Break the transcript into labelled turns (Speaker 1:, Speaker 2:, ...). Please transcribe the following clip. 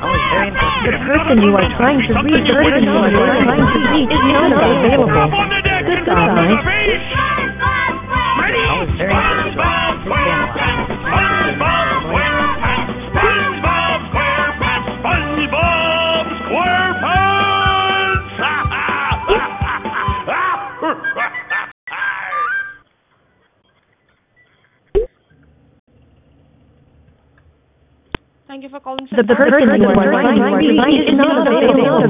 Speaker 1: The person you are trying to reach is not available. Goodbye.
Speaker 2: Thank you for calling.
Speaker 1: The person you are trying to reach is not available.